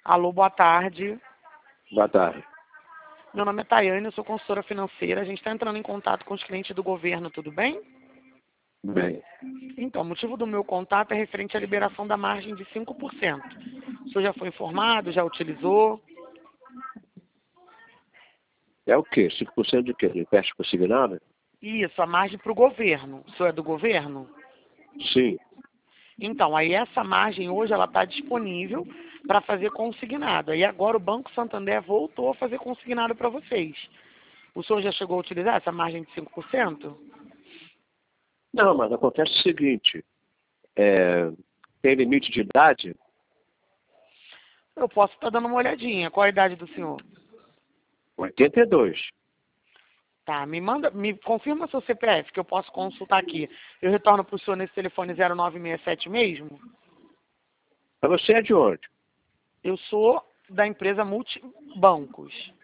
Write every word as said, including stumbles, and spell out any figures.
Alô, boa tarde. Boa tarde. Meu nome é Tayane, eu sou consultora financeira. A gente está entrando em contato com os clientes do governo, tudo bem? Bem, Então, o motivo do meu contato é referente à liberação da margem de cinco por cento. O senhor já foi informado, já utilizou? é o quê? cinco por cento de quê? De empréstimo consignado? Isso, a margem para o governo. O senhor é do governo? Sim. Então, aí essa margem hoje ela está disponível para fazer consignado. Aí agora o Banco Santander voltou a fazer consignado para vocês. O senhor já chegou a utilizar essa margem de cinco por cento? Não, mas acontece o seguinte, é, tem limite de idade? Eu posso estar dando uma olhadinha. Qual a idade do senhor? oitenta e dois. Tá, me manda, me confirma seu C P F que eu posso consultar aqui. Eu retorno para o senhor nesse telefone zero nove seis sete mesmo? Mas você é de onde? Eu sou da empresa Multibancos.